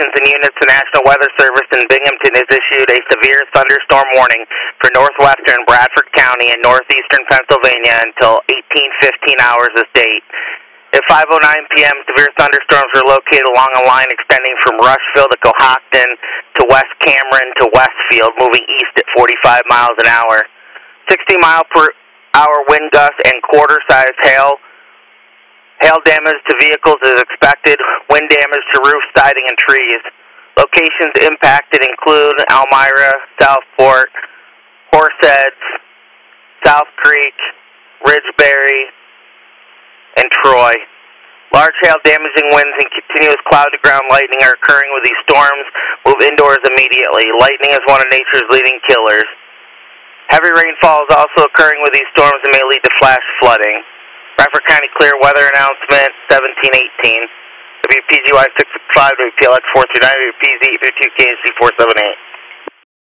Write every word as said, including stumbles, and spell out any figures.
stations and units, the National Weather Service in Binghamton has issued a severe thunderstorm warning for northwestern Bradford County and northeastern Pennsylvania until eighteen fifteen hours this date. At five oh nine p m, severe thunderstorms are located along a line extending from Rushville to Cohocton to West Cameron to Westfield, moving east at forty-five miles an hour. sixty mile per hour wind gusts and quarter-sized hail. Hail damage to vehicles is expected. Wind damage to roofs, siding, and trees. Locations impacted include Elmira, Southport, Horseheads, South Creek, Ridgeberry, and Troy. Large hail damaging winds and continuous cloud-to-ground lightning are occurring with these storms. Move indoors immediately. Lightning is one of nature's leading killers. Heavy rainfall is also occurring with these storms and may lead to flash flooding. Bradford County Clear Weather Announcement seventeen eighteen. W P G Y six six five, W P L X four three nine, W P Z eight three two, K H G four seven eight.